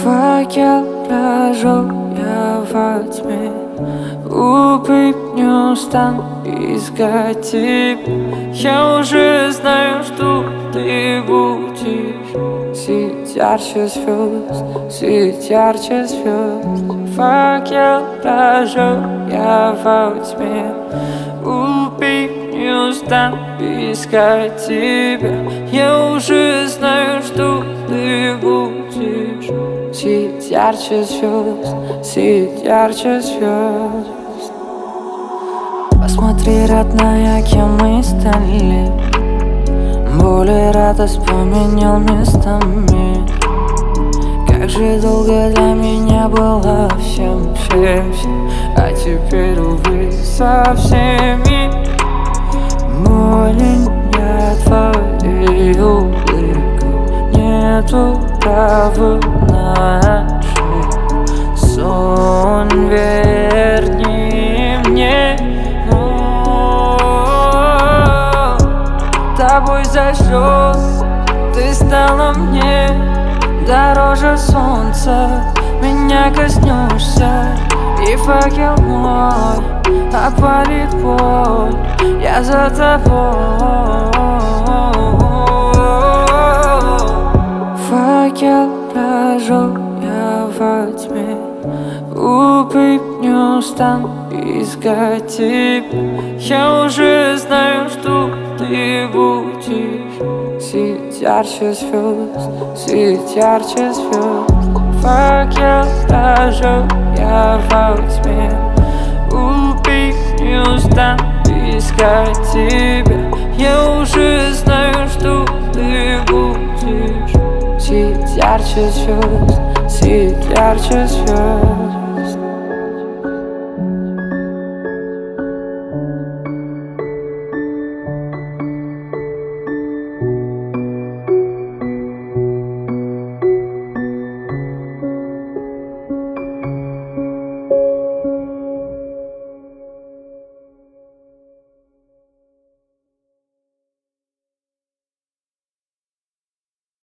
Факел прожег я во тьме, губы не устану искать тебя. Я уже знаю, что ты будешь светить ярче звезд, светить ярче звезд. Факел прожег я во тьме, губы не устану искать тебя. Я уже знаю, что ты будешь светить ярче звезд, светить ярче звезд. Посмотри, родная, кем мы стали. Боль и радость поменял местами. Как же долго для меня было всем. А теперь, увы, со всеми. Боли нет твоей улыбки, нету правы нашей. Сон верни мне, тобой зажжёт, ты стала мне дороже солнца. Меня коснешься, и факел мой опалит боль. Я за тобой. Факел прожег я во тьме, губы не устану искать тебя. Я уже знаю, что ты будешь светить ярче звезд, светить ярче звезд. Факел прожег я во тьме, губы не устану искать тебя. Я уже знаю, что ты будешь светить ярче звезд, светить ярче звезд.